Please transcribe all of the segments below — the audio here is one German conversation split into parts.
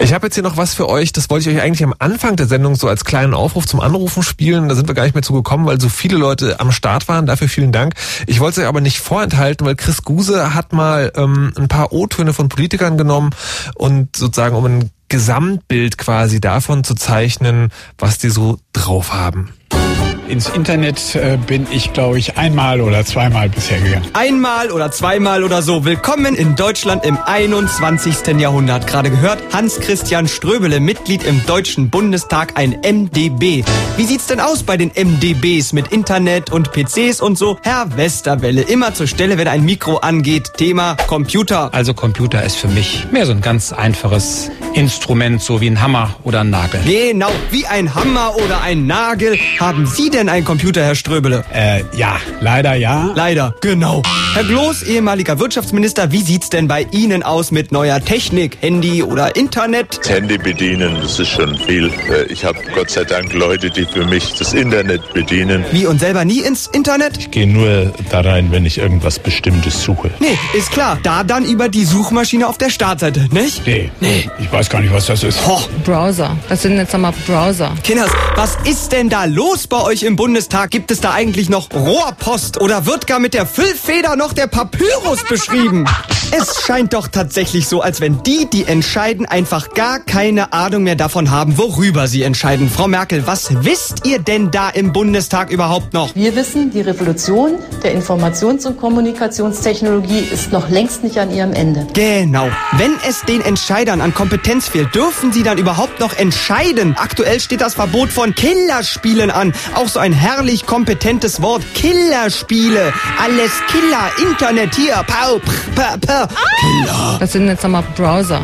Ich habe jetzt hier noch was für euch, das wollte ich euch eigentlich am Anfang der Sendung so als kleinen Aufruf zum Anrufen spielen. Da sind wir gar nicht mehr zugekommen, weil so viele Leute am Start waren. Dafür vielen Dank. Ich wollte es euch aber nicht vorenthalten, weil Chris Guse hat mal ein paar O-Töne von Politikern genommen und sozusagen um ein Gesamtbild quasi davon zu zeichnen, was die so drauf haben. Ins Internet bin ich, glaube ich, einmal oder zweimal bisher gegangen. Einmal oder zweimal oder so. Willkommen in Deutschland im 21. Jahrhundert. Gerade gehört, Hans-Christian Ströbele, Mitglied im Deutschen Bundestag, ein MdB. Wie sieht's denn aus bei den MdBs mit Internet und PCs und so? Herr Westerwelle, immer zur Stelle, wenn ein Mikro angeht. Thema Computer. Also Computer ist für mich mehr so ein ganz einfaches Instrument, so wie ein Hammer oder ein Nagel. Genau, wie ein Hammer oder ein Nagel. Haben Sie denn einen Computer, Herr Ströbele? Ja, leider ja. Leider, genau. Herr Gloß, ehemaliger Wirtschaftsminister, wie sieht's denn bei Ihnen aus mit neuer Technik? Handy oder Internet? Das Handy bedienen, das ist schon viel. Ich habe Gott sei Dank Leute, die für mich das Internet bedienen. Wie, und selber nie ins Internet? Ich gehe nur da rein, wenn ich irgendwas Bestimmtes suche. Nee, ist klar. Da dann über die Suchmaschine auf der Startseite, nicht? Nee. Ich weiß gar nicht, was das ist. Browser. Das sind jetzt nochmal Browser. Kinders, was ist denn da los bei euch im Bundestag? Gibt es da eigentlich noch Rohrpost oder wird gar mit der Füllfeder noch der Papyrus beschrieben? Es scheint doch tatsächlich so, als wenn die entscheiden, einfach gar keine Ahnung mehr davon haben, worüber sie entscheiden. Frau Merkel, was wisst ihr denn da im Bundestag überhaupt noch? Wir wissen, die Revolution der Informations- und Kommunikationstechnologie ist noch längst nicht an ihrem Ende. Genau. Wenn es den Entscheidern an Kompetenz fehlt, dürfen sie dann überhaupt noch entscheiden? Aktuell steht das Verbot von Killerspielen an. Auch so ein herrlich kompetentes Wort. Killerspiele. Alles Killer. Internet hier. Pau, Killer. Das sind jetzt nochmal Browser.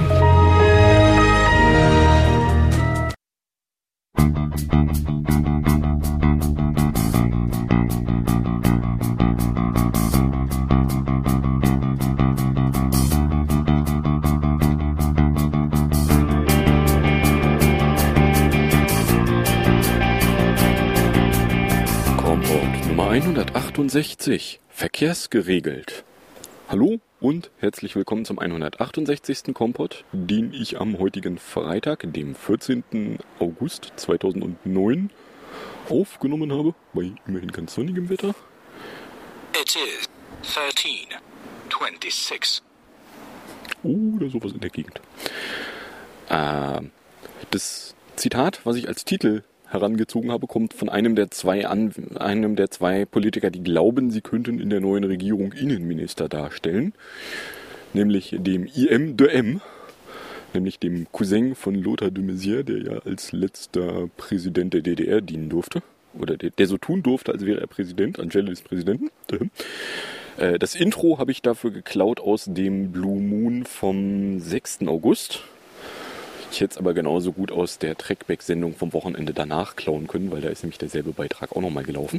Nummer 168. Verkehrsgeregelt. Hallo und herzlich willkommen zum 168. Kompott, den ich am heutigen Freitag, dem 14. August 2009, aufgenommen habe, bei immerhin ganz sonnigem Wetter. It is 13:26. Oder sowas in der Gegend. Das Zitat, was ich als Titel herangezogen habe, kommt von einem der zwei Politiker, die glauben, sie könnten in der neuen Regierung Innenminister darstellen, nämlich dem IM de M, nämlich dem Cousin von Lothar de Maizière, der ja als letzter Präsident der DDR dienen durfte, oder der so tun durfte, als wäre er Präsident, anstelle des Präsidenten. Das Intro habe ich dafür geklaut aus dem Blue Moon vom 6. August. Ich hätte es aber genauso gut aus der Trackback-Sendung vom Wochenende danach klauen können, weil da ist nämlich derselbe Beitrag auch nochmal gelaufen.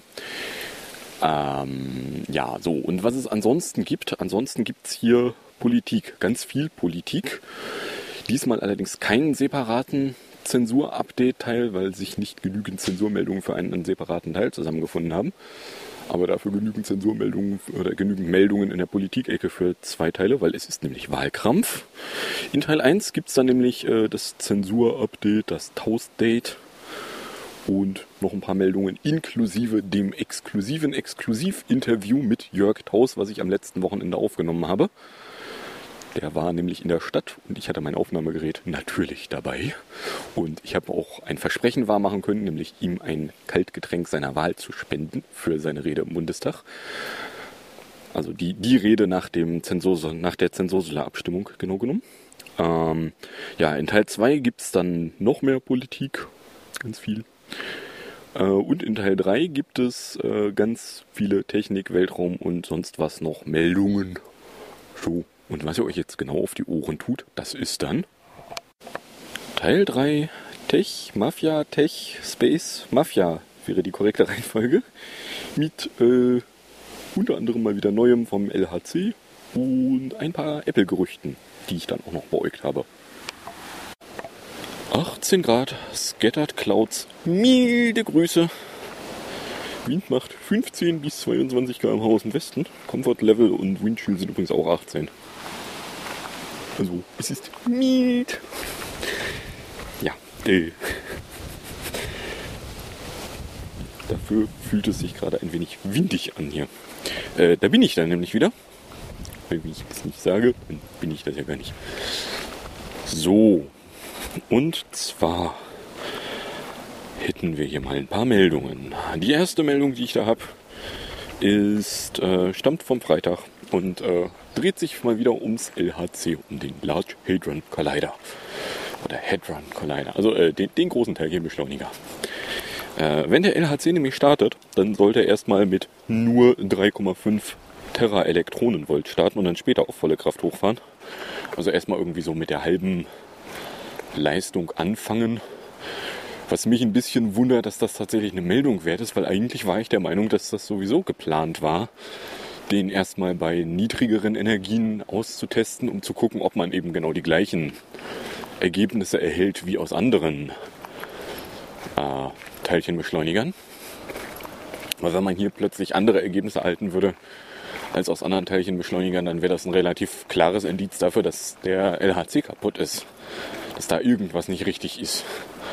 Ja, so. Und was es ansonsten gibt es hier Politik, ganz viel Politik. Diesmal allerdings keinen separaten Zensur-Update-Teil, weil sich nicht genügend Zensurmeldungen für einen separaten Teil zusammengefunden haben. Aber dafür genügend Zensurmeldungen oder genügend Meldungen in der Politikecke für 2 Teile, weil es ist nämlich Wahlkampf. In Teil 1 gibt es dann nämlich das Zensur-Update, das Taus-Date und noch ein paar Meldungen inklusive dem exklusiven Exklusivinterview mit Jörg Taus, was ich am letzten Wochenende aufgenommen habe. Der war nämlich in der Stadt und ich hatte mein Aufnahmegerät natürlich dabei. Und ich habe auch ein Versprechen wahrmachen können, nämlich ihm ein Kaltgetränk seiner Wahl zu spenden für seine Rede im Bundestag. Also die Rede nach der Zensursula-Abstimmung genau genommen. Ja, in Teil 2 gibt es dann noch mehr Politik, ganz viel. Und in Teil 3 gibt es ganz viele Technik, Weltraum und sonst was noch Meldungen. So. Und was ihr euch jetzt genau auf die Ohren tut, das ist dann Teil 3 Tech, Mafia, Tech, Space, Mafia wäre die korrekte Reihenfolge. Mit unter anderem mal wieder Neuem vom LHC und ein paar Apple-Gerüchten, die ich dann auch noch beäugt habe. 18 Grad, Scattered Clouds, milde Grüße. Wind macht 15 bis 22 km/h aus dem Westen. Comfort Level und Windchill sind übrigens auch 18. Also, es ist mild. Dafür fühlt es sich gerade ein wenig windig an hier. Da bin ich dann nämlich wieder. Wenn ich das nicht sage, dann bin ich das ja gar nicht. So, und zwar hätten wir hier mal ein paar Meldungen. Die erste Meldung, die ich da habe, stammt vom Freitag und dreht sich mal wieder ums LHC, um den Large Hadron Collider. Oder Hadron Collider, also den großen Teilchenbeschleuniger. Wenn der LHC nämlich startet, dann sollte er erstmal mit nur 3,5 Teraelektronenvolt starten und dann später auf volle Kraft hochfahren. Also erstmal irgendwie so mit der halben Leistung anfangen. Was mich ein bisschen wundert, dass das tatsächlich eine Meldung wert ist, weil eigentlich war ich der Meinung, dass das sowieso geplant war, den erstmal bei niedrigeren Energien auszutesten, um zu gucken, ob man eben genau die gleichen Ergebnisse erhält wie aus anderen Teilchenbeschleunigern. Weil wenn man hier plötzlich andere Ergebnisse erhalten würde als aus anderen Teilchenbeschleunigern, dann wäre das ein relativ klares Indiz dafür, dass der LHC kaputt ist. Dass da irgendwas nicht richtig ist.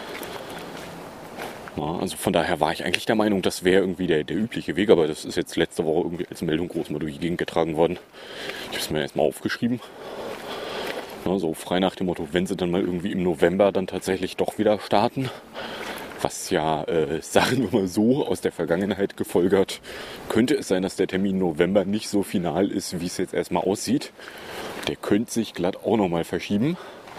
Ja, also von daher war ich eigentlich der Meinung, das wäre irgendwie der übliche Weg, aber das ist jetzt letzte Woche irgendwie als Meldung groß mal durch die Gegend getragen worden. Ich habe es mir erstmal aufgeschrieben. Ja, so frei nach dem Motto, wenn sie dann mal irgendwie im November dann tatsächlich doch wieder starten, was ja, sagen wir mal so, aus der Vergangenheit gefolgert, könnte es sein, dass der Termin November nicht so final ist, wie es jetzt erstmal aussieht. Der könnte sich glatt auch nochmal verschieben.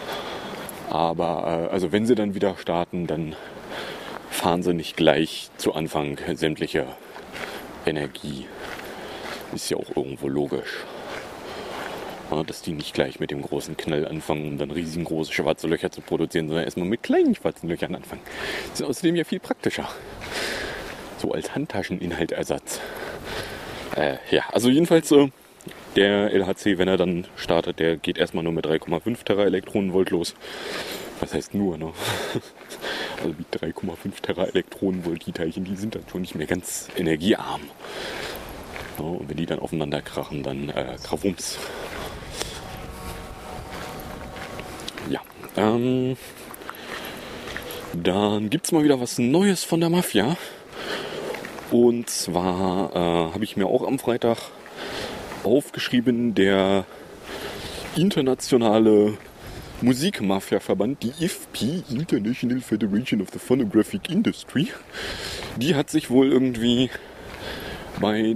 Aber also wenn sie dann wieder starten, dann fahren sie nicht gleich zu Anfang sämtliche Energie. Ist ja auch irgendwo logisch. Ja, dass die nicht gleich mit dem großen Knall anfangen, um dann riesengroße schwarze Löcher zu produzieren, sondern erstmal mit kleinen schwarzen Löchern anfangen. Das ist außerdem ja viel praktischer. So als Handtascheninhaltersatz. Ja, also jedenfalls der LHC, wenn er dann startet, der geht erstmal nur mit 3,5 Teraelektronenvolt los. Was heißt nur, ne? Also mit 3,5 Teraelektronenvolt, die Teilchen, die sind dann schon nicht mehr ganz energiearm. Ja, und wenn die dann aufeinander krachen, dann Krawums. Ja, dann gibt es mal wieder was Neues von der Mafia. Und zwar habe ich mir auch am Freitag aufgeschrieben, der internationale Musikmafia-Verband, die IFPI, International Federation of the Phonographic Industry, die hat sich wohl irgendwie bei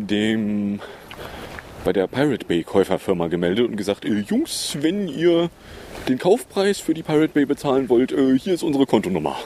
der Pirate Bay Käuferfirma gemeldet und gesagt, Jungs, wenn ihr den Kaufpreis für die Pirate Bay bezahlen wollt, hier ist unsere Kontonummer.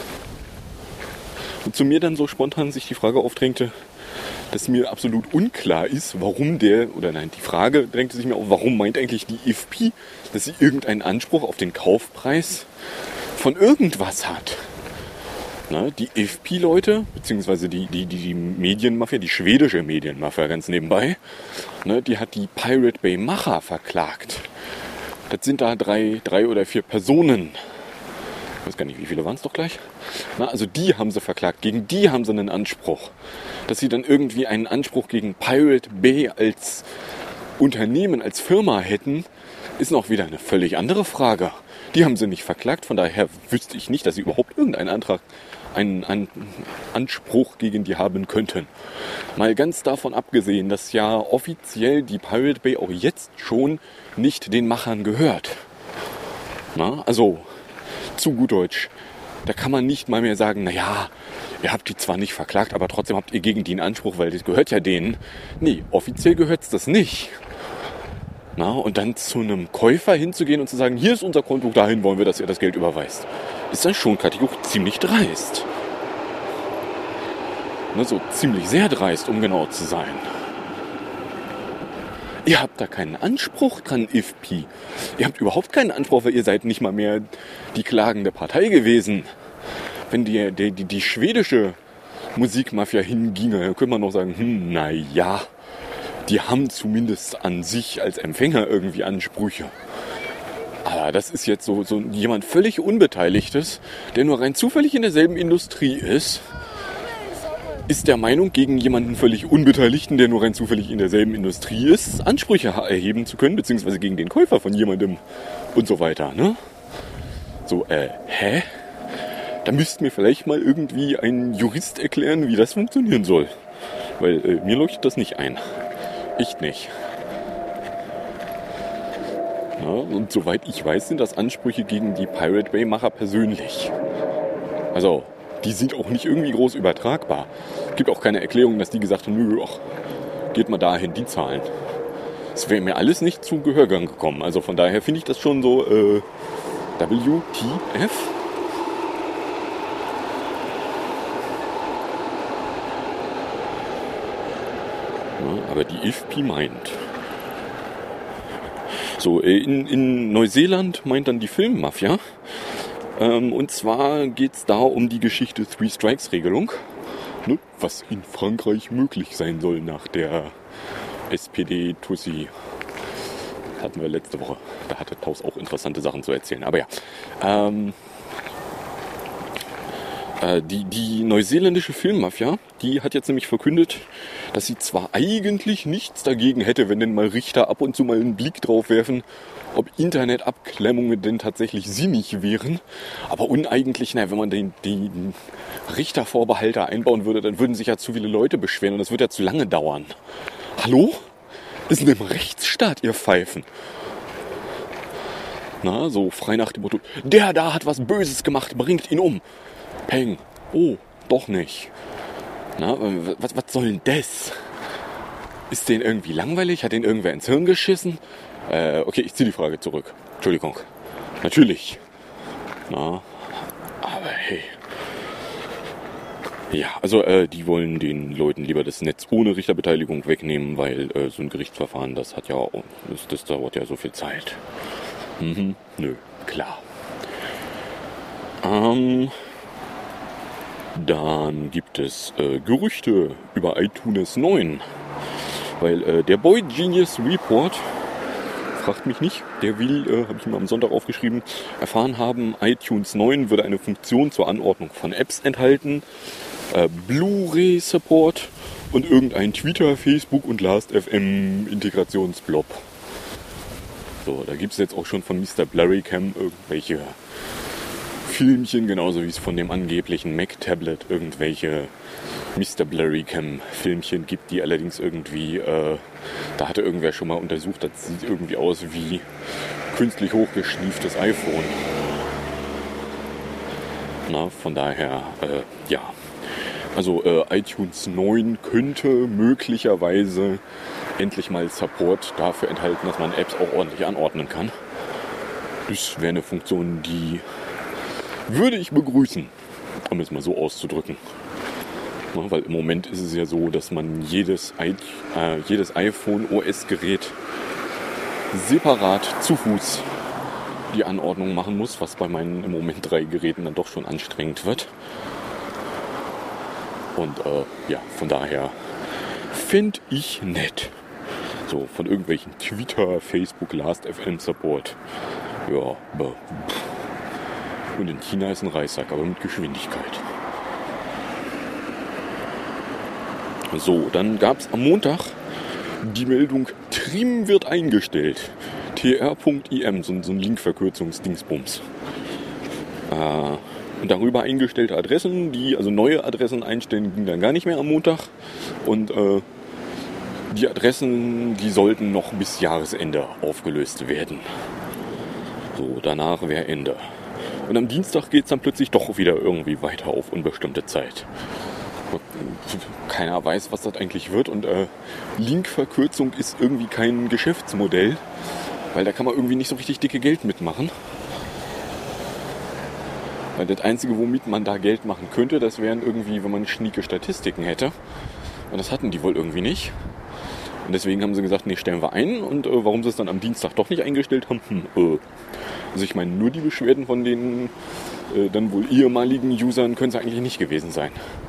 Und zu mir dann so spontan sich die Frage aufdrängte, dass mir absolut unklar ist, die Frage drängte sich mir auf, warum meint eigentlich die IFPI, dass sie irgendeinen Anspruch auf den Kaufpreis von irgendwas hat. Na, die IFPI-Leute, beziehungsweise die Medienmafia, die schwedische Medienmafia ganz nebenbei, ne, die hat die Pirate Bay-Macher verklagt. Das sind da drei oder vier Personen. Ich weiß gar nicht, wie viele waren es doch gleich. Na, also die haben sie verklagt, gegen die haben sie einen Anspruch. Dass sie dann irgendwie einen Anspruch gegen Pirate Bay als Unternehmen, als Firma hätten, ist noch wieder eine völlig andere Frage. Die haben sie nicht verklagt, von daher wüsste ich nicht, dass sie überhaupt irgendeinen einen Anspruch gegen die haben könnten. Mal ganz davon abgesehen, dass ja offiziell die Pirate Bay auch jetzt schon nicht den Machern gehört. Na, also zu gut Deutsch. Da kann man nicht mal mehr sagen, naja, ihr habt die zwar nicht verklagt, aber trotzdem habt ihr gegen die einen Anspruch, weil das gehört ja denen. Nee, offiziell gehört es das nicht. Na, und dann zu einem Käufer hinzugehen und zu sagen, hier ist unser Konto, dahin wollen wir, dass ihr das Geld überweist. Ist dann schon kategorisch ziemlich dreist. Na, so ziemlich sehr dreist, um genau zu sein. Ihr habt da keinen Anspruch dran, IFPI. Ihr habt überhaupt keinen Anspruch, weil ihr seid nicht mal mehr die klagende Partei gewesen. Wenn die schwedische Musikmafia hinginge, dann könnte man noch sagen, naja, die haben zumindest an sich als Empfänger irgendwie Ansprüche. Aber das ist jetzt so jemand völlig Unbeteiligtes, der nur rein zufällig in derselben Industrie ist der Meinung, gegen jemanden völlig Unbeteiligten, der nur rein zufällig in derselben Industrie ist, Ansprüche erheben zu können, beziehungsweise gegen den Käufer von jemandem und so weiter, ne? So, hä? Da müsste mir vielleicht mal irgendwie ein Jurist erklären, wie das funktionieren soll. Weil mir leuchtet das nicht ein. Echt nicht. Ja, und soweit ich weiß, sind das Ansprüche gegen die Pirate Bay-Macher persönlich. Also, die sind auch nicht irgendwie groß übertragbar. Es gibt auch keine Erklärung, dass die gesagt haben, nö, ach, geht mal dahin, die zahlen. Es wäre mir alles nicht zu Gehörgang gekommen. Also von daher finde ich das schon so WTF. Ja, aber die IFPI meint. So, in Neuseeland meint dann die Filmmafia. Und zwar geht es da um die Geschichte Three-Strikes-Regelung. Ne, was in Frankreich möglich sein soll nach der SPD-Tussi. Hatten wir letzte Woche. Da hatte Taus auch interessante Sachen zu erzählen. Aber ja. Die neuseeländische Filmmafia, die hat jetzt nämlich verkündet, dass sie zwar eigentlich nichts dagegen hätte, wenn denn mal Richter ab und zu mal einen Blick drauf werfen, ob Internetabklemmungen denn tatsächlich sinnig wären. Aber uneigentlich, wenn man den Richtervorbehalter einbauen würde, dann würden sich ja zu viele Leute beschweren und das würde ja zu lange dauern. Hallo? Ist in einem Rechtsstaat, ihr Pfeifen. Na, so frei nach dem Motto, der da hat was Böses gemacht, bringt ihn um. Peng. Oh, doch nicht. Na, was soll denn das? Ist den irgendwie langweilig? Hat den irgendwer ins Hirn geschissen? Okay, ich ziehe die Frage zurück. Entschuldigung. Natürlich. Na, aber hey. Ja, also die wollen den Leuten lieber das Netz ohne Richterbeteiligung wegnehmen, weil so ein Gerichtsverfahren, das dauert ja so viel Zeit. Nö, klar. Dann gibt es Gerüchte über iTunes 9, weil der Boy Genius Report, fragt mich nicht, der will, habe ich ihm am Sonntag aufgeschrieben, erfahren haben, iTunes 9 würde eine Funktion zur Anordnung von Apps enthalten, Blu-ray-Support und irgendein Twitter, Facebook und Last.fm Integrationsblob. So, da gibt es jetzt auch schon von Mr. Blurrycam irgendwelche Filmchen, genauso wie es von dem angeblichen Mac-Tablet irgendwelche Mr. Blurrycam-Filmchen gibt, die allerdings irgendwie, da hatte irgendwer schon mal untersucht, das sieht irgendwie aus wie künstlich hochgeschnieftes iPhone. Na, von daher, ja. Also iTunes 9 könnte möglicherweise endlich mal Support dafür enthalten, dass man Apps auch ordentlich anordnen kann. Das wäre eine Funktion, die würde ich begrüßen, um es mal so auszudrücken. Ja, weil im Moment ist es ja so, dass man jedes iPhone OS-Gerät separat zu Fuß die Anordnung machen muss, was bei meinen im Moment 3 Geräten dann doch schon anstrengend wird. Und ja, von daher finde ich nett. So, von irgendwelchen Twitter, Facebook, Last.fm Support. Ja, und in China ist ein Reissack, aber mit Geschwindigkeit. So, dann gab es am Montag die Meldung, Trim wird eingestellt. tr.im, so ein Linkverkürzungsdingsbums. Und darüber eingestellte Adressen, also neue Adressen einstellen, ging dann gar nicht mehr am Montag. Und die Adressen, die sollten noch bis Jahresende aufgelöst werden. So, danach wäre Ende. Und am Dienstag geht es dann plötzlich doch wieder irgendwie weiter auf unbestimmte Zeit. Keiner weiß, was das eigentlich wird. Und Linkverkürzung ist irgendwie kein Geschäftsmodell, weil da kann man irgendwie nicht so richtig dicke Geld mitmachen. Weil das Einzige, womit man da Geld machen könnte, das wären irgendwie, wenn man schnieke Statistiken hätte. Und das hatten die wohl irgendwie nicht. Und deswegen haben sie gesagt, nee, stellen wir ein. Und warum sie es dann am Dienstag doch nicht eingestellt haben, also ich meine, nur die Beschwerden von den dann wohl ehemaligen Usern können es eigentlich nicht gewesen sein.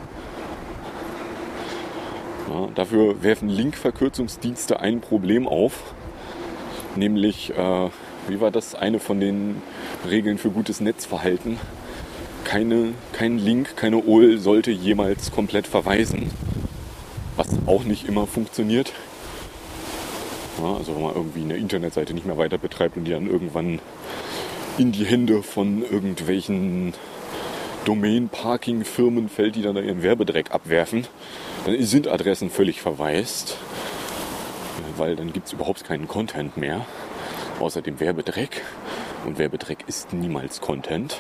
Ja, dafür werfen Linkverkürzungsdienste ein Problem auf. Nämlich, wie war das? Eine von den Regeln für gutes Netzverhalten. Kein Link, keine URL sollte jemals komplett verweisen. Was auch nicht immer funktioniert. Ja, also wenn man irgendwie eine Internetseite nicht mehr weiter betreibt und die dann irgendwann in die Hände von irgendwelchen Domain-Parking-Firmen fällt, die dann da ihren Werbedreck abwerfen, dann sind Adressen völlig verwaist, weil dann gibt es überhaupt keinen Content mehr, außer dem Werbedreck. Und Werbedreck ist niemals Content.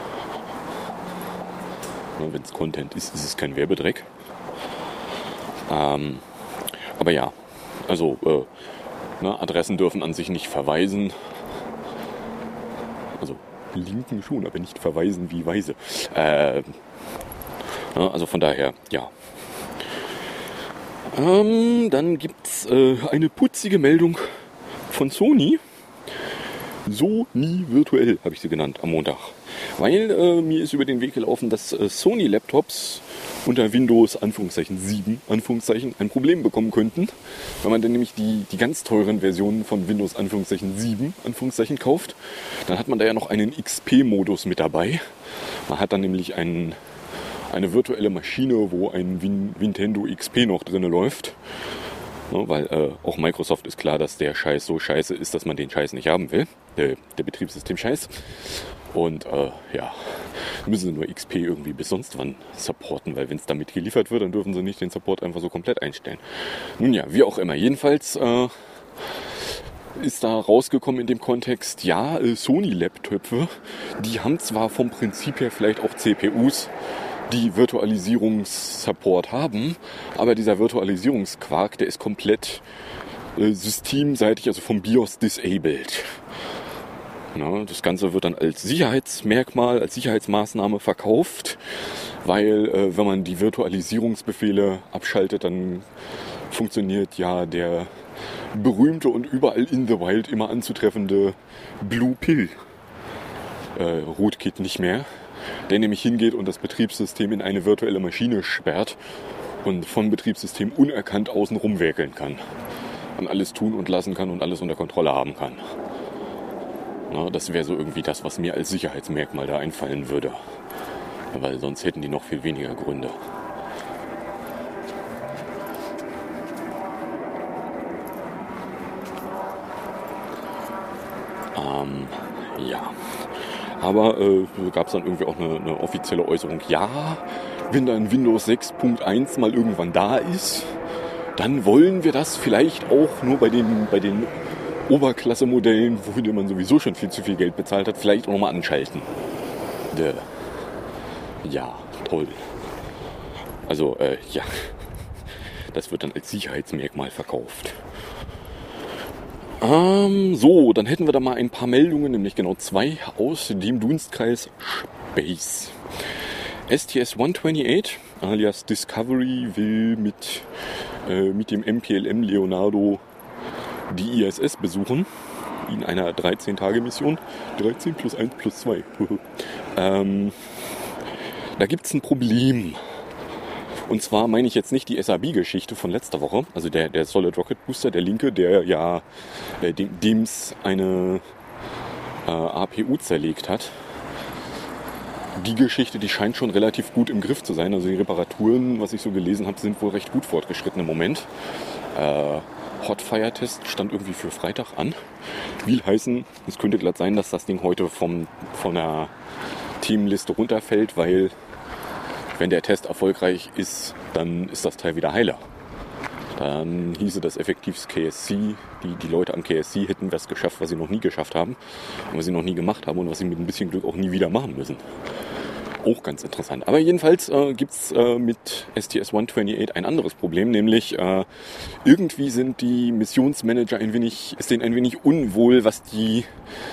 Wenn es Content ist, ist es kein Werbedreck. Aber ja, also Adressen dürfen an sich nicht verweisen. Also linken schon, aber nicht verweisen wie Weise. Also von daher, ja. Dann gibt's eine putzige Meldung von Sony. Sony virtuell habe ich sie genannt am Montag. Weil mir ist über den Weg gelaufen, dass Sony-Laptops unter Windows Anführungszeichen 7 Anführungszeichen ein Problem bekommen könnten, wenn man dann nämlich die ganz teuren Versionen von Windows Anführungszeichen 7 Anführungszeichen kauft. Dann hat man da ja noch einen XP-Modus mit dabei. Man hat dann nämlich eine virtuelle Maschine, wo ein Nintendo XP noch drin läuft. Ja, weil auch Microsoft ist klar, dass der Scheiß so scheiße ist, dass man den Scheiß nicht haben will. Der Betriebssystem-Scheiß. Und ja, müssen sie nur XP irgendwie bis sonst wann supporten, weil wenn es damit geliefert wird, dann dürfen sie nicht den Support einfach so komplett einstellen. Nun ja, wie auch immer. Jedenfalls ist da rausgekommen in dem Kontext, ja, Sony-Laptops, die haben zwar vom Prinzip her vielleicht auch CPUs, die Virtualisierungssupport haben, aber dieser Virtualisierungsquark, der ist komplett systemseitig, also vom BIOS disabled. Ja, das Ganze wird dann als Sicherheitsmerkmal, als Sicherheitsmaßnahme verkauft, weil wenn man die Virtualisierungsbefehle abschaltet, dann funktioniert ja der berühmte und überall in the wild immer anzutreffende Blue Pill Rootkit nicht mehr, der nämlich hingeht und das Betriebssystem in eine virtuelle Maschine sperrt und von Betriebssystem unerkannt außen rumwerkeln kann. Und alles tun und lassen kann und alles unter Kontrolle haben kann. Na, das wäre so irgendwie das, was mir als Sicherheitsmerkmal da einfallen würde. Weil sonst hätten die noch viel weniger Gründe. Ja. Aber gab es dann irgendwie auch eine offizielle Äußerung. Ja, wenn dann Windows 6.1 mal irgendwann da ist, dann wollen wir das vielleicht auch nur bei den Oberklasse-Modellen, wofür man sowieso schon viel zu viel Geld bezahlt hat, vielleicht auch nochmal anschalten. Ja, toll. Also, ja, das wird dann als Sicherheitsmerkmal verkauft. So, dann hätten wir da mal ein paar Meldungen, nämlich genau 2 aus dem Dunstkreis Space. STS-128, alias Discovery, will mit dem MPLM Leonardo die ISS besuchen, in einer 13-Tage-Mission. 13 plus 1 plus 2. Da gibt es ein Problem. Und zwar meine ich jetzt nicht die SAB-Geschichte von letzter Woche, also der Solid Rocket Booster, der linke, der ja dem's eine APU zerlegt hat. Die Geschichte, die scheint schon relativ gut im Griff zu sein. Also die Reparaturen, was ich so gelesen habe, sind wohl recht gut fortgeschritten im Moment. Hotfire-Test stand irgendwie für Freitag an. Will heißen, es könnte glatt sein, dass das Ding heute von der Themenliste runterfällt, weil wenn der Test erfolgreich ist, dann ist das Teil wieder heiler. Dann hieße das effektiv KSC, die Leute am KSC hätten was geschafft, was sie noch nie geschafft haben, und was sie noch nie gemacht haben und was sie mit ein bisschen Glück auch nie wieder machen müssen. Auch ganz interessant. Aber jedenfalls gibt es mit STS-128 ein anderes Problem, nämlich irgendwie sind die Missionsmanager ist denen ein wenig unwohl, was die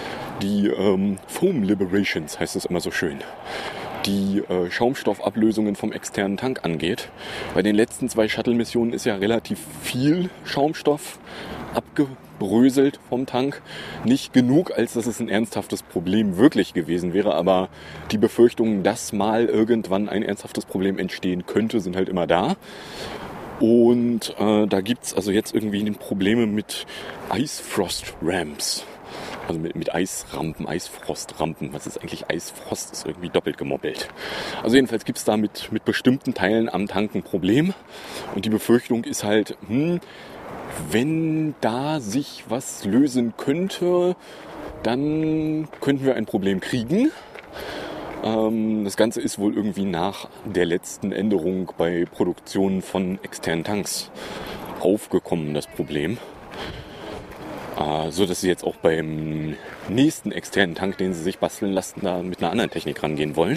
Foam Liberations, heißt es immer so schön, die Schaumstoffablösungen vom externen Tank angeht. Bei den letzten 2 Shuttle-Missionen ist ja relativ viel Schaumstoff abgebröselt vom Tank. Nicht genug, als dass es ein ernsthaftes Problem wirklich gewesen wäre, aber die Befürchtungen, dass mal irgendwann ein ernsthaftes Problem entstehen könnte, sind halt immer da. Und da gibt's also jetzt irgendwie Probleme mit Icefrost-Ramps. Also mit Eisrampen, Eisfrostrampen. Was ist eigentlich Eisfrost? Ist irgendwie doppelt gemoppelt. Also jedenfalls gibt es da mit bestimmten Teilen am Tank ein Problem. Und die Befürchtung ist halt, wenn da sich was lösen könnte, dann könnten wir ein Problem kriegen. Das Ganze ist wohl irgendwie nach der letzten Änderung bei Produktion von externen Tanks aufgekommen, das Problem. So dass sie jetzt auch beim nächsten externen Tank, den sie sich basteln lassen, da mit einer anderen Technik rangehen wollen.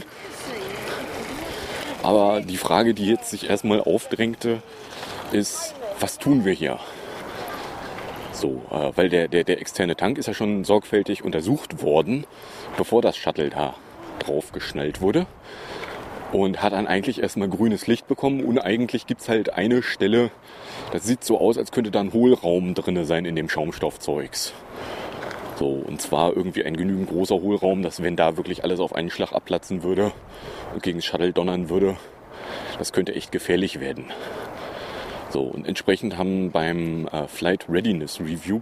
Aber die Frage, die jetzt sich erstmal aufdrängte, ist, was tun wir hier? So, weil der externe Tank ist ja schon sorgfältig untersucht worden, bevor das Shuttle da drauf geschnallt wurde. Und hat dann eigentlich erstmal grünes Licht bekommen. Und eigentlich gibt es halt eine Stelle, das sieht so aus, als könnte da ein Hohlraum drin sein in dem Schaumstoffzeugs. So, und zwar irgendwie ein genügend großer Hohlraum, dass wenn da wirklich alles auf einen Schlag abplatzen würde und gegen das Shuttle donnern würde, das könnte echt gefährlich werden. So, und entsprechend haben beim Flight Readiness Review,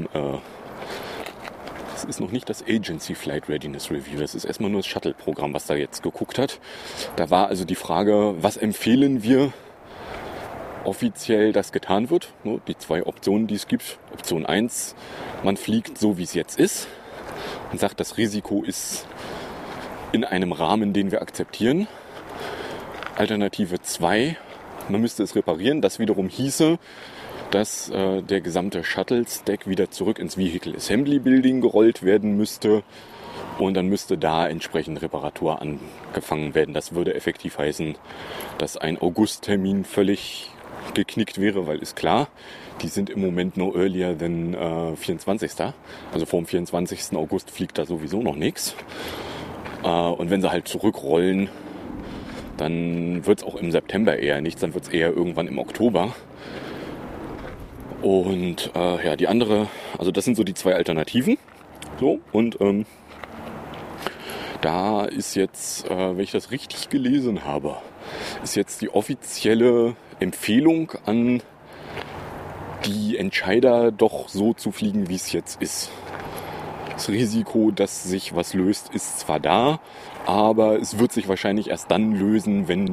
das ist noch nicht das Agency Flight Readiness Review, das ist erstmal nur das Shuttle-Programm, was da jetzt geguckt hat. Da war also die Frage, was empfehlen wir offiziell, dass getan wird. Die 2 Optionen, die es gibt. Option 1, man fliegt so, wie es jetzt ist und sagt, das Risiko ist in einem Rahmen, den wir akzeptieren. Alternative 2, man müsste es reparieren. Das wiederum hieße, dass der gesamte Shuttle-Stack wieder zurück ins Vehicle Assembly Building gerollt werden müsste und dann müsste da entsprechend Reparatur angefangen werden. Das würde effektiv heißen, dass ein August-Termin völlig geknickt wäre, weil ist klar, die sind im Moment no earlier than 24. Also vor dem 24. August fliegt da sowieso noch nichts. Und wenn sie halt zurückrollen, dann wird es auch im September eher nichts, dann wird es eher irgendwann im Oktober. Und ja, die andere, also das sind so die 2 Alternativen. So, und da ist jetzt, wenn ich das richtig gelesen habe, ist jetzt die offizielle Empfehlung an die Entscheider, doch so zu fliegen, wie es jetzt ist. Das Risiko, dass sich was löst, ist zwar da, aber es wird sich wahrscheinlich erst dann lösen, wenn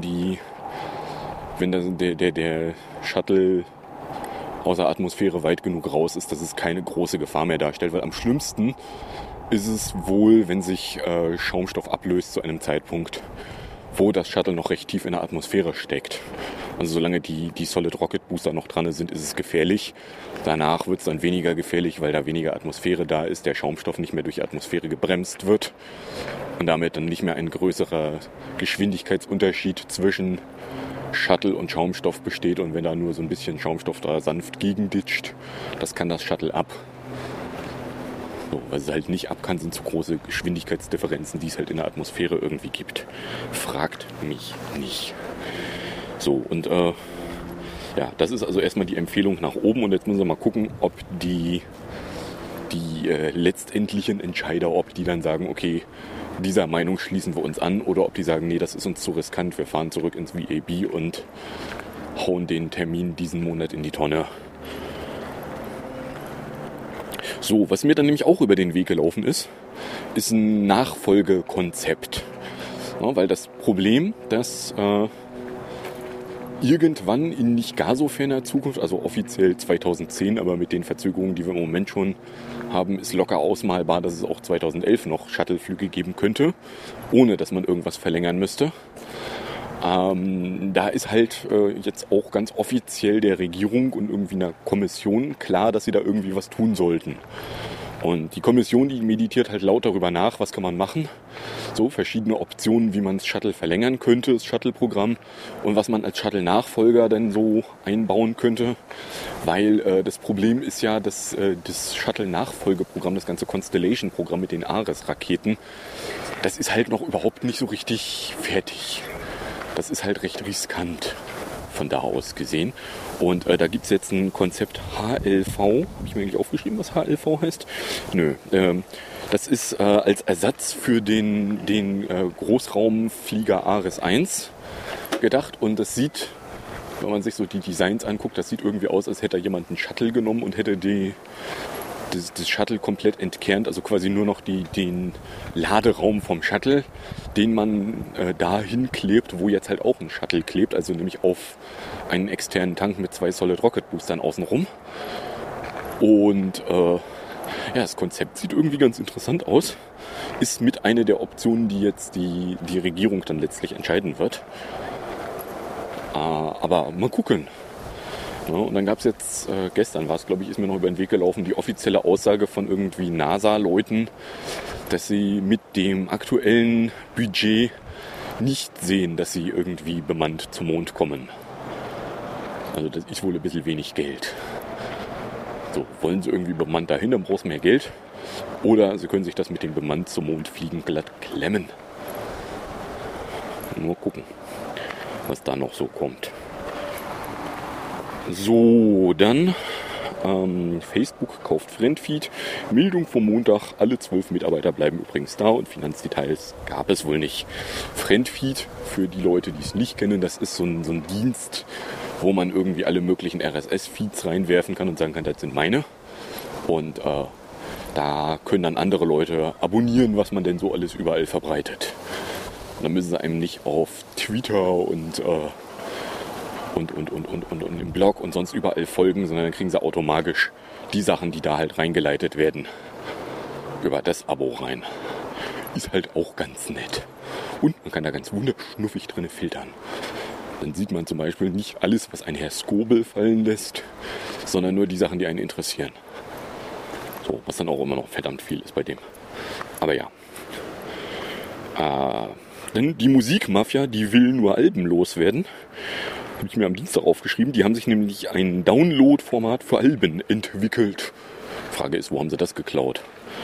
der Shuttle aus der Atmosphäre weit genug raus ist, dass es keine große Gefahr mehr darstellt. Weil am schlimmsten ist es wohl, wenn sich Schaumstoff ablöst zu einem Zeitpunkt, wo das Shuttle noch recht tief in der Atmosphäre steckt. Also solange die Solid Rocket Booster noch dran sind, ist es gefährlich. Danach wird es dann weniger gefährlich, weil da weniger Atmosphäre da ist, der Schaumstoff nicht mehr durch die Atmosphäre gebremst wird und damit dann nicht mehr ein größerer Geschwindigkeitsunterschied zwischen Shuttle und Schaumstoff besteht. Und wenn da nur so ein bisschen Schaumstoff da sanft gegenditscht, das kann das Shuttle ab. So, was es halt nicht ab kann, sind so große Geschwindigkeitsdifferenzen, die es halt in der Atmosphäre irgendwie gibt. Fragt mich nicht. So, und ja, das ist also erstmal die Empfehlung nach oben. Und jetzt müssen wir mal gucken, ob die letztendlichen Entscheider, ob die dann sagen, okay, dieser Meinung schließen wir uns an, oder ob die sagen, nee, das ist uns zu riskant, wir fahren zurück ins VAB und hauen den Termin diesen Monat in die Tonne. So, was mir dann nämlich auch über den Weg gelaufen ist ein Nachfolgekonzept. Ja, weil das Problem, dass irgendwann in nicht gar so ferner Zukunft, also offiziell 2010, aber mit den Verzögerungen, die wir im Moment schon haben, ist locker ausmalbar, dass es auch 2011 noch Shuttleflüge geben könnte, ohne dass man irgendwas verlängern müsste. Da ist halt jetzt auch ganz offiziell der Regierung und irgendwie einer Kommission klar, dass sie da irgendwie was tun sollten. Und die Kommission, die meditiert halt laut darüber nach, was kann man machen. So verschiedene Optionen, wie man das Shuttle verlängern könnte, das Shuttle-Programm, und was man als Shuttle-Nachfolger dann so einbauen könnte. Weil das Problem ist ja, dass das Shuttle-Nachfolgeprogramm, das ganze Constellation-Programm mit den Ares-Raketen, das ist halt noch überhaupt nicht so richtig fertig. Das ist halt recht riskant von da aus gesehen. Und da gibt es jetzt ein Konzept HLV. Habe ich mir eigentlich aufgeschrieben, was HLV heißt? Nö. Das ist als Ersatz für den Großraumflieger Ares 1 gedacht. Und das sieht, wenn man sich so die Designs anguckt, das sieht irgendwie aus, als hätte jemand einen Shuttle genommen und hätte das Shuttle komplett entkernt, also quasi nur noch den Laderaum vom Shuttle, den man dahin klebt, wo jetzt halt auch ein Shuttle klebt, also nämlich auf einen externen Tank mit 2 Solid Rocket Boostern außenrum. Und Ja, das Konzept sieht irgendwie ganz interessant aus. Ist mit einer der Optionen, die jetzt die Regierung dann letztlich entscheiden wird. Aber mal gucken. Ja, und dann gab es jetzt, gestern war es, glaube ich, ist mir noch über den Weg gelaufen, die offizielle Aussage von irgendwie NASA-Leuten, dass sie mit dem aktuellen Budget nicht sehen, dass sie irgendwie bemannt zum Mond kommen. Also das ist wohl ein bisschen wenig Geld. So, wollen sie irgendwie bemannt dahin, dann brauchst du mehr Geld. Oder sie können sich das mit dem bemannt zum Mond fliegen glatt klemmen. Mal gucken, was da noch so kommt. So, dann Facebook kauft Friendfeed. Meldung vom Montag, alle 12 Mitarbeiter bleiben übrigens da und Finanzdetails gab es wohl nicht. Friendfeed, für die Leute, die es nicht kennen, das ist so ein Dienst, wo man irgendwie alle möglichen RSS-Feeds reinwerfen kann und sagen kann, das sind meine. Und da können dann andere Leute abonnieren, was man denn so alles überall verbreitet. Und dann müssen sie einem nicht auf Twitter und im Blog und sonst überall folgen, sondern dann kriegen sie automatisch die Sachen, die da halt reingeleitet werden, über das Abo rein. Ist halt auch ganz nett. Und man kann da ganz wunderschnuffig drin filtern. Dann sieht man zum Beispiel nicht alles, was ein Herr Skobel fallen lässt, sondern nur die Sachen, die einen interessieren. So, was dann auch immer noch verdammt viel ist bei dem. Aber ja. Dann die Musikmafia, die will nur Alben loswerden. Habe ich mir am Dienstag aufgeschrieben. Die haben sich nämlich ein Download-Format für Alben entwickelt. Frage ist, wo haben sie das geklaut?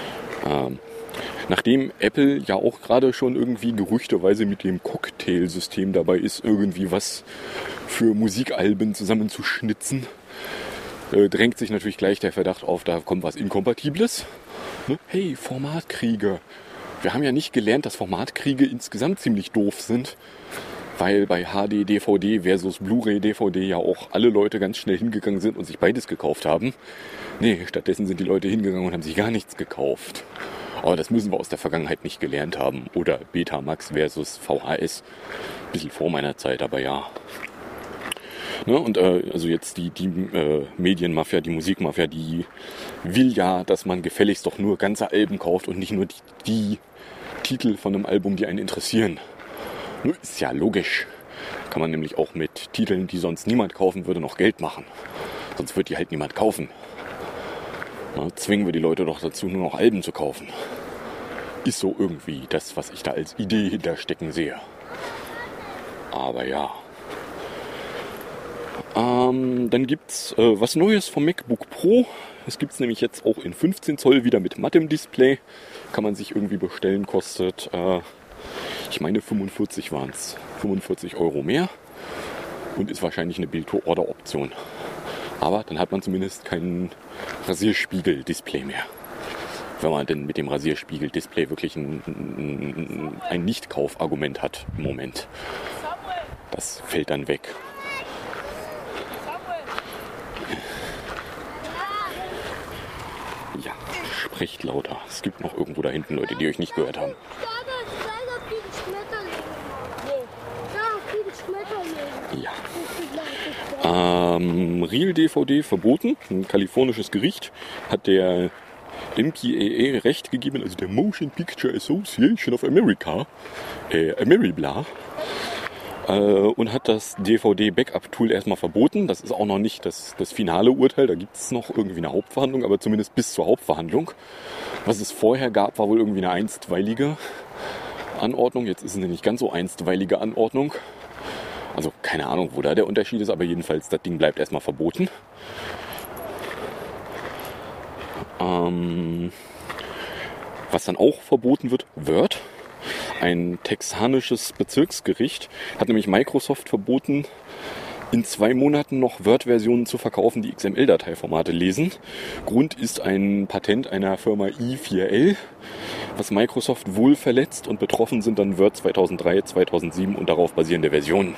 Nachdem Apple ja auch gerade schon irgendwie gerüchteweise mit dem Cocktail-System dabei ist, irgendwie was für Musikalben zusammenzuschnitzen, drängt sich natürlich gleich der Verdacht auf, da kommt was Inkompatibles. Ne? Hey, Formatkriege. Wir haben ja nicht gelernt, dass Formatkriege insgesamt ziemlich doof sind, weil bei HD, DVD versus Blu-ray, DVD ja auch alle Leute ganz schnell hingegangen sind und sich beides gekauft haben. Nee, stattdessen sind die Leute hingegangen und haben sich gar nichts gekauft. Aber das müssen wir aus der Vergangenheit nicht gelernt haben. Oder Betamax versus VHS. Ein bisschen vor meiner Zeit, aber ja. Ne, und also jetzt die Medienmafia, die Musikmafia, die will ja, dass man gefälligst doch nur ganze Alben kauft und nicht nur die Titel von einem Album, die einen interessieren. Ist ja logisch. Kann man nämlich auch mit Titeln, die sonst niemand kaufen würde, noch Geld machen. Sonst wird die halt niemand kaufen. Na, zwingen wir die Leute doch dazu, nur noch Alben zu kaufen. Ist so irgendwie das, was ich da als Idee hinterstecken sehe. Aber ja. Dann gibt's was Neues vom MacBook Pro. Es gibt's nämlich jetzt auch in 15 Zoll wieder mit mattem Display. Kann man sich irgendwie bestellen, kostet... ich meine 45 waren es. 45 € mehr. Und ist wahrscheinlich eine Build-to-Order-Option. Aber dann hat man zumindest kein Rasierspiegel-Display mehr. Wenn man denn mit dem Rasierspiegel-Display wirklich ein Nicht-Kauf-Argument hat im Moment. Das fällt dann weg. Ja, sprecht lauter. Es gibt noch irgendwo da hinten Leute, die euch nicht gehört haben. Ja. Real DVD verboten. Ein kalifornisches Gericht hat der MPAA Recht gegeben, also der Motion Picture Association of America, Ameribla, und hat das DVD-Backup-Tool erstmal verboten. Das ist auch noch nicht das finale Urteil, da gibt es noch irgendwie eine Hauptverhandlung, aber zumindest bis zur Hauptverhandlung. Was es vorher gab, war wohl irgendwie eine einstweilige Anordnung. Jetzt ist es eine nicht ganz so einstweilige Anordnung. Also keine Ahnung, wo da der Unterschied ist, aber jedenfalls, das Ding bleibt erstmal verboten. Was dann auch verboten wird, Word. Ein texanisches Bezirksgericht hat nämlich Microsoft verboten, in 2 Monaten noch Word-Versionen zu verkaufen, die XML-Dateiformate lesen. Grund ist ein Patent einer Firma i4L, was Microsoft wohl verletzt, und betroffen sind dann Word 2003, 2007 und darauf basierende Versionen.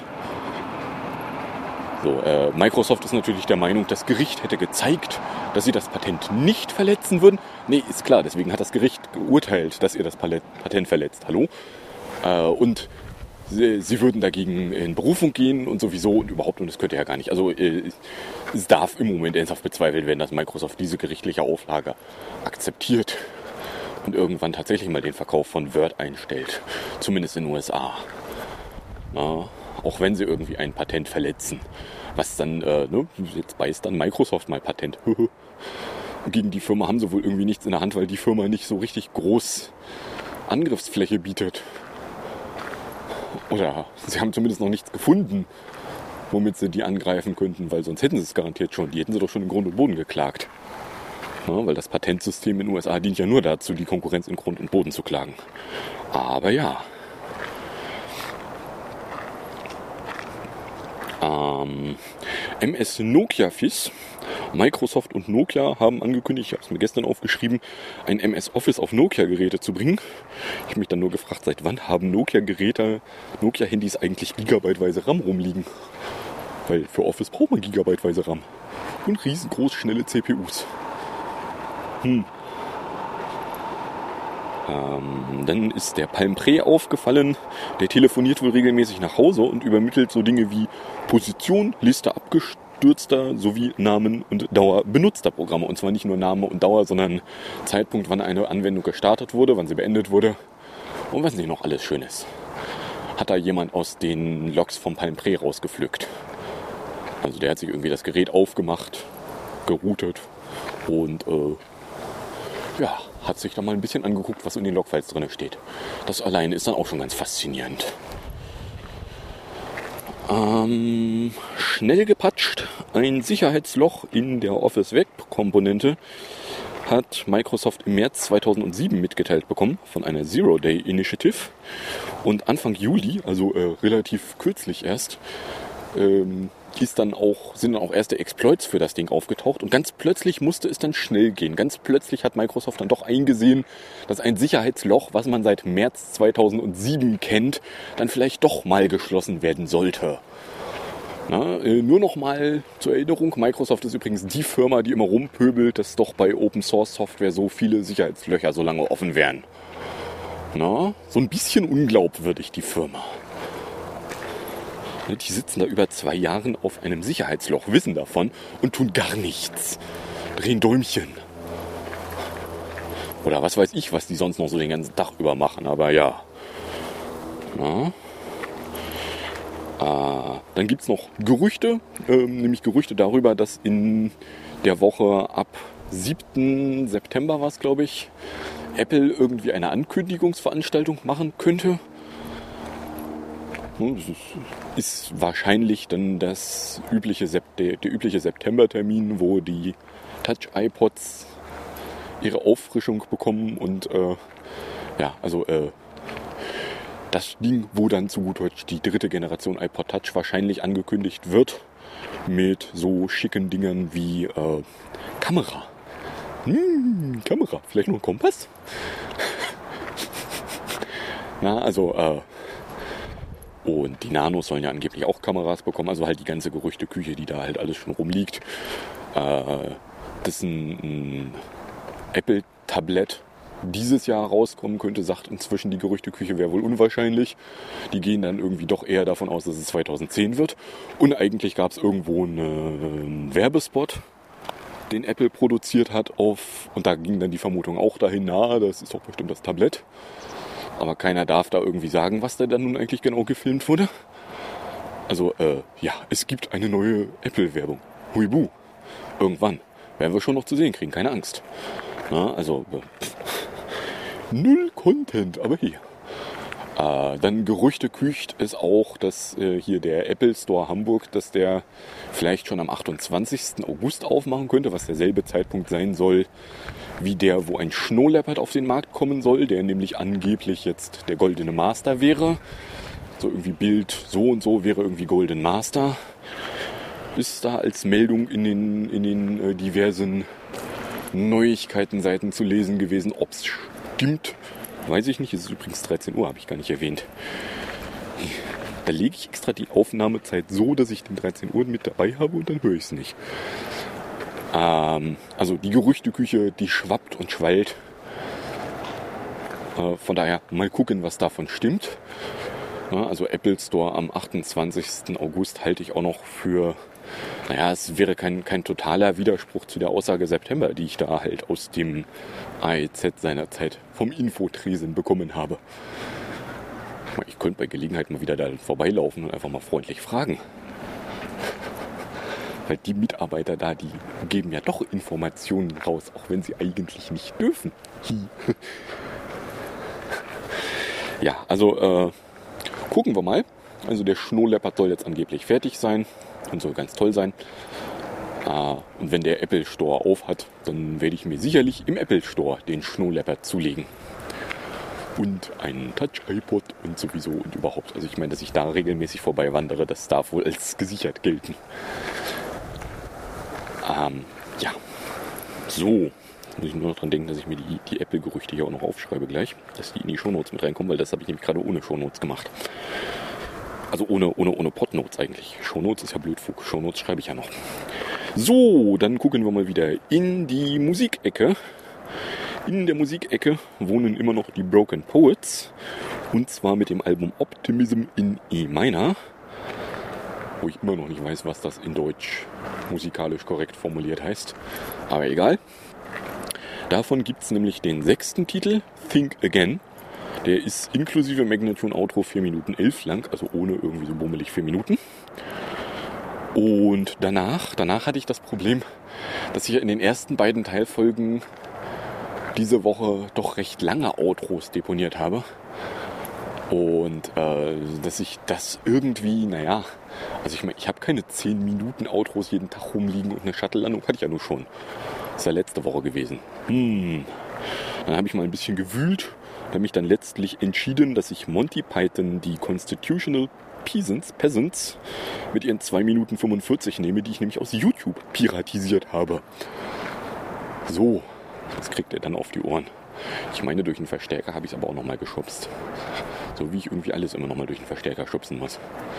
So, Microsoft ist natürlich der Meinung, das Gericht hätte gezeigt, dass sie das Patent nicht verletzen würden. Nee, ist klar, deswegen hat das Gericht geurteilt, dass ihr das Patent verletzt. Hallo? Und sie würden dagegen in Berufung gehen und sowieso und überhaupt, und das könnte ja gar nicht. Also es darf im Moment ernsthaft bezweifelt werden, dass Microsoft diese gerichtliche Auflage akzeptiert und irgendwann tatsächlich mal den Verkauf von Word einstellt. Zumindest in den USA. Na, auch wenn sie irgendwie ein Patent verletzen. Was dann, jetzt beißt dann Microsoft mal Patent. Gegen die Firma haben sie wohl irgendwie nichts in der Hand, weil die Firma nicht so richtig groß Angriffsfläche bietet. Oder sie haben zumindest noch nichts gefunden, womit sie die angreifen könnten, weil sonst hätten sie es garantiert schon. Die hätten sie doch schon in Grund und Boden geklagt. Ja, weil das Patentsystem in den USA dient ja nur dazu, die Konkurrenz in Grund und Boden zu klagen. Aber ja. MS Nokia FIS. Microsoft und Nokia haben angekündigt, ich habe es mir gestern aufgeschrieben, ein MS Office auf Nokia-Geräte zu bringen. Ich habe mich dann nur gefragt, seit wann haben Nokia-Handys eigentlich gigabyteweise RAM rumliegen? Weil für Office braucht man gigabyteweise RAM. Und riesengroß schnelle CPUs. Dann ist der Palm Pre aufgefallen. Der telefoniert wohl regelmäßig nach Hause und übermittelt so Dinge wie Position, Liste abgestürzter sowie Namen und Dauer benutzter Programme. Und zwar nicht nur Name und Dauer, sondern Zeitpunkt, wann eine Anwendung gestartet wurde, wann sie beendet wurde und was nicht noch alles Schönes. Hat da jemand aus den Logs vom Palm Pre rausgepflückt. Also der hat sich irgendwie das Gerät aufgemacht, geroutet und hat sich da mal ein bisschen angeguckt, was in den Logfiles drin steht. Das allein ist dann auch schon ganz faszinierend. Schnell gepatscht, ein Sicherheitsloch in der Office-Web-Komponente hat Microsoft im März 2007 mitgeteilt bekommen von einer Zero-Day-Initiative. Und Anfang Juli, also relativ kürzlich erst, sind dann auch erste Exploits für das Ding aufgetaucht und ganz plötzlich musste es dann schnell gehen. Ganz plötzlich hat Microsoft dann doch eingesehen, dass ein Sicherheitsloch, was man seit März 2007 kennt, dann vielleicht doch mal geschlossen werden sollte. Nur noch mal zur Erinnerung, Microsoft ist übrigens die Firma, die immer rumpöbelt, dass doch bei Open Source Software so viele Sicherheitslöcher so lange offen wären. So ein bisschen unglaubwürdig die Firma. Die sitzen da über 2 Jahren auf einem Sicherheitsloch, wissen davon und tun gar nichts. Drehen Däumchen. Oder was weiß ich, was die sonst noch so den ganzen Tag über machen, aber ja. Dann gibt es noch Gerüchte, nämlich Gerüchte darüber, dass in der Woche ab 7. September war es, glaube ich, Apple irgendwie eine Ankündigungsveranstaltung machen könnte. Das ist wahrscheinlich dann der übliche September-Termin, wo die Touch-iPods ihre Auffrischung bekommen und das Ding, wo dann zu gut Deutsch die 3. Generation iPod Touch wahrscheinlich angekündigt wird, mit so schicken Dingern wie Kamera. Kamera, vielleicht noch ein Kompass? Und die Nanos sollen ja angeblich auch Kameras bekommen, also halt die ganze Gerüchteküche, die da halt alles schon rumliegt. Dass ein Apple-Tablett dieses Jahr rauskommen könnte, sagt inzwischen die Gerüchteküche, wäre wohl unwahrscheinlich. Die gehen dann irgendwie doch eher davon aus, dass es 2010 wird. Und eigentlich gab es irgendwo einen Werbespot, den Apple produziert hat und da ging dann die Vermutung auch dahin, das ist doch bestimmt das Tablett. Aber keiner darf da irgendwie sagen, was da dann nun eigentlich genau gefilmt wurde. Also, es gibt eine neue Apple-Werbung. Huibu. Irgendwann. Werden wir schon noch zu sehen kriegen, keine Angst. Null Content, aber hier. Dann gerüchtekücht ist auch, dass hier der Apple Store Hamburg, dass der vielleicht schon am 28. August aufmachen könnte, was derselbe Zeitpunkt sein soll, wie der, wo ein Snow Leopard auf den Markt kommen soll, der nämlich angeblich jetzt der Goldene Master wäre. So irgendwie Bild so und so wäre irgendwie Golden Master. Ist da als Meldung in den diversen Neuigkeitenseiten zu lesen gewesen. Ob es stimmt, weiß ich nicht. Es ist übrigens 13 Uhr, habe ich gar nicht erwähnt. Da lege ich extra die Aufnahmezeit so, dass ich den 13 Uhr mit dabei habe und dann höre ich es nicht. Also die Gerüchteküche, die schwappt und schwallt. Von daher mal gucken, was davon stimmt. Ja, also Apple Store am 28. August halte ich auch noch für, es wäre kein totaler Widerspruch zu der Aussage September, die ich da halt aus dem AEZ seinerzeit vom Infotresen bekommen habe. Ich könnte bei Gelegenheit mal wieder da vorbeilaufen und einfach mal freundlich fragen. Weil die Mitarbeiter da, die geben ja doch Informationen raus, auch wenn sie eigentlich nicht dürfen. Ja, also gucken wir mal. Also der Snow Leopard soll jetzt angeblich fertig sein und soll ganz toll sein. Und wenn der Apple Store auf hat, dann werde ich mir sicherlich im Apple Store den Snow Leopard zulegen. Und einen Touch-iPod und sowieso und überhaupt. Also ich meine, dass ich da regelmäßig vorbei wandere, das darf wohl als gesichert gelten. Ja, so. Muss ich nur noch dran denken, dass ich mir die Apple-Gerüchte hier auch noch aufschreibe gleich, dass die in die Shownotes mit reinkommen, weil das habe ich nämlich gerade ohne Shownotes gemacht. Also ohne Podnotes eigentlich. Shownotes ist ja Blödfug. Shownotes schreibe ich ja noch. So, dann gucken wir mal wieder in die Musikecke. In der Musikecke wohnen immer noch die Broken Poets. Und zwar mit dem Album Optimism in E Minor. Wo ich immer noch nicht weiß, was das in Deutsch musikalisch korrekt formuliert heißt. Aber egal. Davon gibt es nämlich den 6. Titel, Think Again. Der ist inklusive Magnatune Outro 4 Minuten 11 lang, also ohne irgendwie so bummelig 4 Minuten. Und danach hatte ich das Problem, dass ich in den ersten beiden Teilfolgen diese Woche doch recht lange Outros deponiert habe. Und dass ich das irgendwie, also ich habe keine 10 Minuten Outros jeden Tag rumliegen und eine Shuttle-Landung hatte ich ja nur schon. Das ist ja letzte Woche gewesen. Dann habe ich mal ein bisschen gewühlt und habe mich dann letztlich entschieden, dass ich Monty Python die Constitutional Peasants mit ihren 2 Minuten 45 nehme, die ich nämlich aus YouTube piratisiert habe. So, das kriegt ihr dann auf die Ohren. Ich meine, durch einen Verstärker habe ich es aber auch nochmal geschubst. So wie ich irgendwie alles immer nochmal durch einen Verstärker schubsen muss.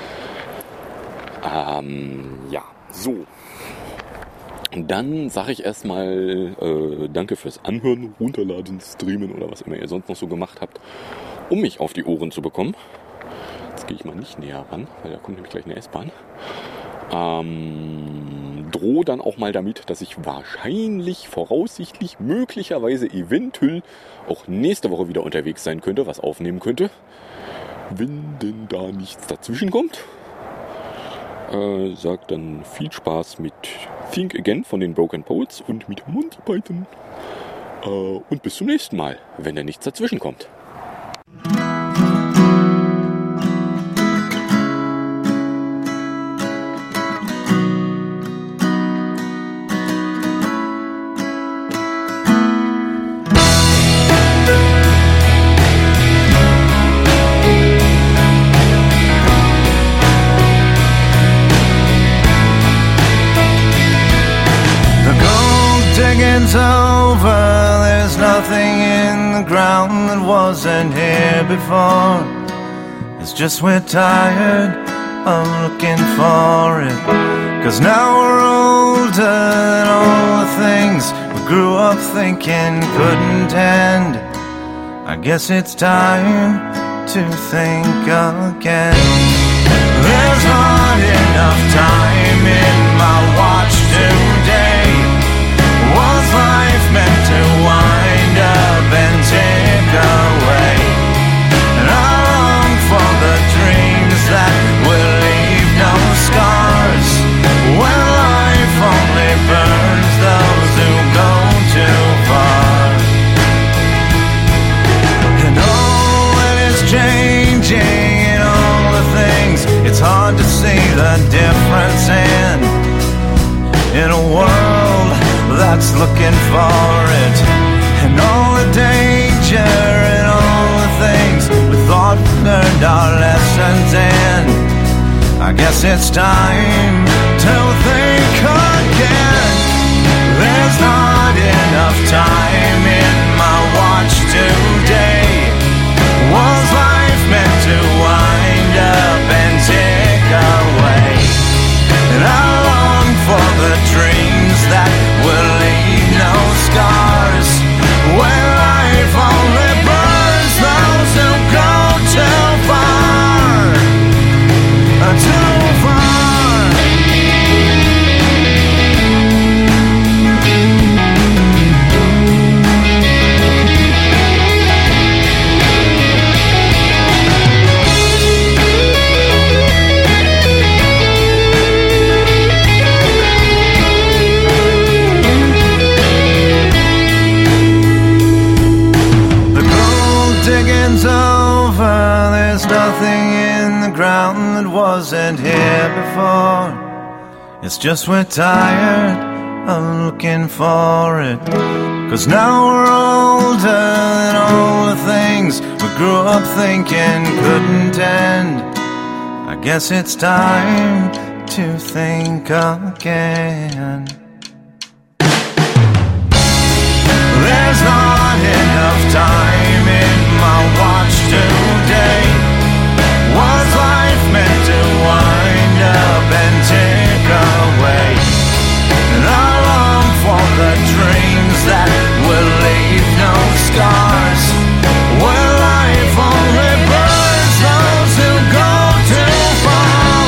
Ja, so. Dann sage ich erstmal danke fürs Anhören, Runterladen, Streamen oder was immer ihr sonst noch so gemacht habt, um mich auf die Ohren zu bekommen. Jetzt gehe ich mal nicht näher ran, weil da kommt nämlich gleich eine S-Bahn. Drohe dann auch mal damit, dass ich wahrscheinlich, voraussichtlich, möglicherweise, eventuell auch nächste Woche wieder unterwegs sein könnte, was aufnehmen könnte. Wenn denn da nichts dazwischen kommt. Sagt dann viel Spaß mit Think Again von den Broken Poets und mit Monty Python. Und bis zum nächsten Mal, wenn da nichts dazwischen kommt. Over, there's nothing in the ground that wasn't here before. It's just we're tired of looking for it. 'Cause now we're older than all the things we grew up thinking couldn't end. I guess it's time to think again. There's not enough time in my watch today. Was life meant to wind up and take away? And I long for the dreams that will leave no scars. When life only burns those who go too far. And all that is changing in all the things, it's hard to see the difference in a world that's looking for it. And all the danger and all the things we thought we learned our lessons in. I guess it's time to think again. There's not enough time in my watch today. Was life meant to wind up and take away? And I long for the dreams that will leave no scars. When life only burns those who go too far. nothing in the ground that wasn't here before. It's just we're tired of looking for it. 'Cause now we're older than all the things we grew up thinking couldn't end. I guess it's time to think again. There's not enough time in my watch today. Was life meant to wind up and take away? And I long for the dreams that will leave no scars, where life only burns those who go too far.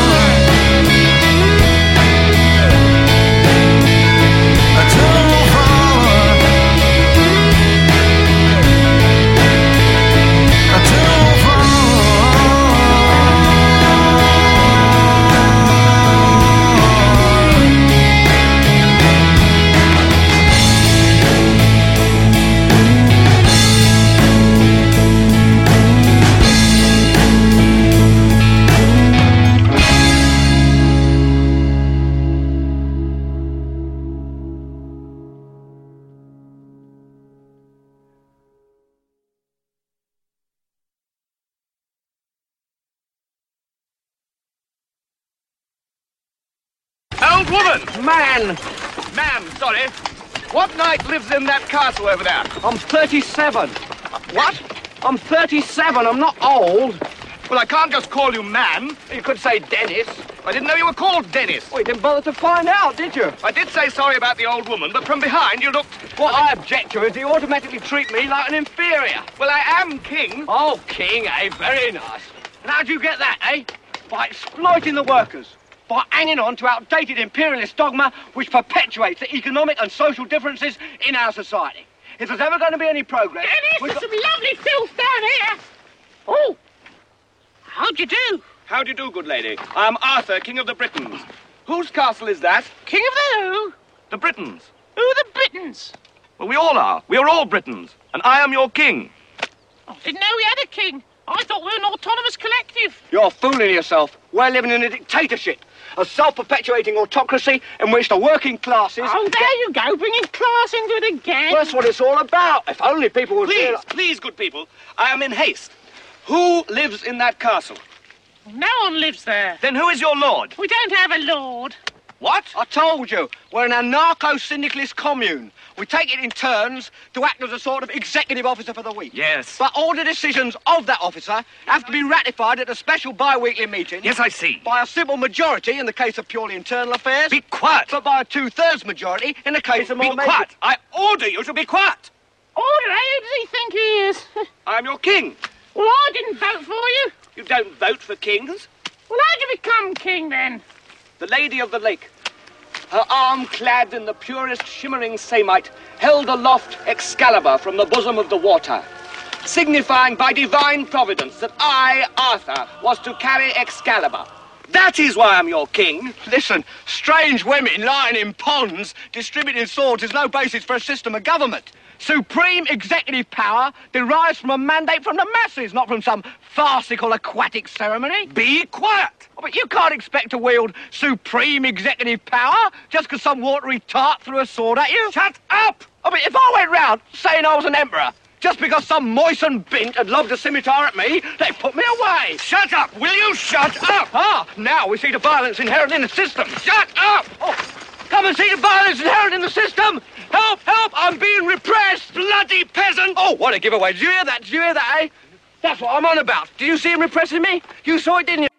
Too far. Too far. Old woman! Man! Man, sorry. What knight lives in that castle over there? I'm 37. What? I'm 37. I'm not old. Well, I can't just call you man. You could say Dennis. I didn't know you were called Dennis. Well, you didn't bother to find out, did you? I did say sorry about the old woman, but from behind you looked... What I object to is you automatically treat me like an inferior. Well, I am king. Oh, king, eh? Very nice. And how'd you get that, eh? By exploiting the workers. By hanging on to outdated imperialist dogma which perpetuates the economic and social differences in our society. If there's ever going to be any progress... Dennis, there's some lovely filth down here. Oh, how'd you do? How do you do, good lady? I'm Arthur, King of the Britons. Whose castle is that? King of the who? The Britons. Who are the Britons? Well, we all are. We are all Britons. And I am your king. I didn't know we had a king. I thought we were an autonomous collective. You're fooling yourself. We're living in a dictatorship. A self-perpetuating autocracy in which the working classes... Oh, there you go, bringing class into it again. Well, that's what it's all about. If only people would... Please, good people. I am in haste. Who lives in that castle? No one lives there. Then who is your lord? We don't have a lord. What? I told you. We're an anarcho-syndicalist commune. We take it in turns to act as a sort of executive officer for the week. Yes. But all the decisions of that officer have to be ratified at a special bi-weekly meeting. Yes, I see. By a simple majority in the case of purely internal affairs. Be quiet. But by a 2/3 majority in the case of more... Be quiet. I order you to be quiet. Order? Who does he think he is? I'm your king. Well, I didn't vote for you. You don't vote for kings. Well, how'd you become king, then? The Lady of the Lake, her arm clad in the purest shimmering samite, held aloft Excalibur from the bosom of the water, signifying by divine providence that I, Arthur, was to carry Excalibur. That is why I'm your king. Listen, strange women lying in ponds distributing swords is no basis for a system of government. Supreme executive power derives from a mandate from the masses, not from some farcical aquatic ceremony. Be quiet! Oh, but you can't expect to wield supreme executive power just because some watery tart threw a sword at you. Shut up! Oh, but if I went round saying I was an emperor, just because some moistened bint had lobbed a scimitar at me, they'd put me away. Shut up! Will you shut up? Ah, now we see the violence inherent in the system. Shut up! Oh, come and see the violence inherent in the system. Help, help, I'm being repressed. Bloody peasant! Oh, what a giveaway. Did you hear that? Did you hear that, eh? That's what I'm on about. Did you see him repressing me? You saw it, didn't you?